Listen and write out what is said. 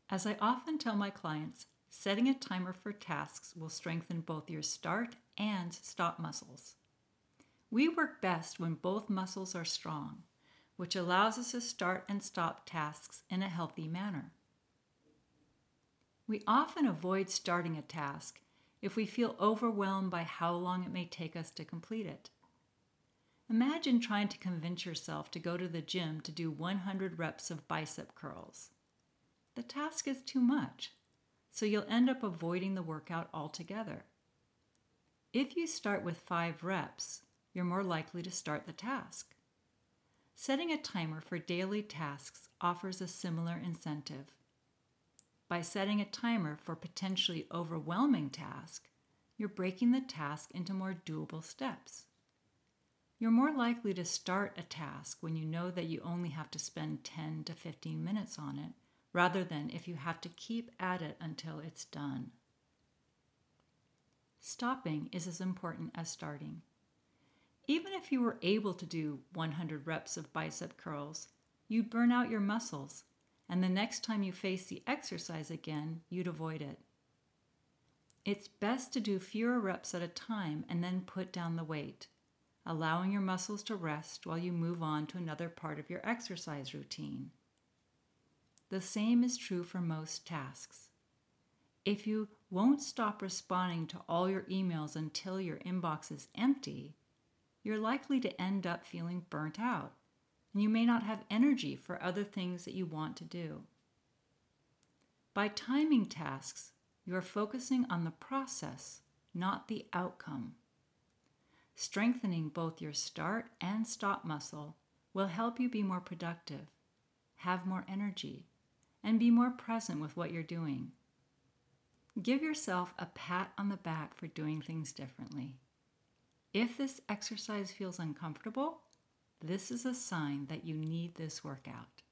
As I often tell my clients, setting a timer for tasks will strengthen both your start and stop muscles. We work best when both muscles are strong, which allows us to start and stop tasks in a healthy manner. We often avoid starting a task if we feel overwhelmed by how long it may take us to complete it. Imagine trying to convince yourself to go to the gym to do 100 reps of bicep curls. The task is too much, so you'll end up avoiding the workout altogether. If you start with 5 reps, you're more likely to start the task. Setting a timer for daily tasks offers a similar incentive. By setting a timer for potentially overwhelming tasks, you're breaking the task into more doable steps. You're more likely to start a task when you know that you only have to spend 10 to 15 minutes on it, rather than if you have to keep at it until it's done. Stopping is as important as starting. Even if you were able to do 100 reps of bicep curls, you'd burn out your muscles, and the next time you face the exercise again, you'd avoid it. It's best to do fewer reps at a time and then put down the weight, allowing your muscles to rest while you move on to another part of your exercise routine. The same is true for most tasks. If you won't stop responding to all your emails until your inbox is empty, you're likely to end up feeling burnt out, and you may not have energy for other things that you want to do. By timing tasks, you are focusing on the process, not the outcome. Strengthening both your start and stop muscle will help you be more productive, have more energy, and be more present with what you're doing. Give yourself a pat on the back for doing things differently. If this exercise feels uncomfortable, this is a sign that you need this workout.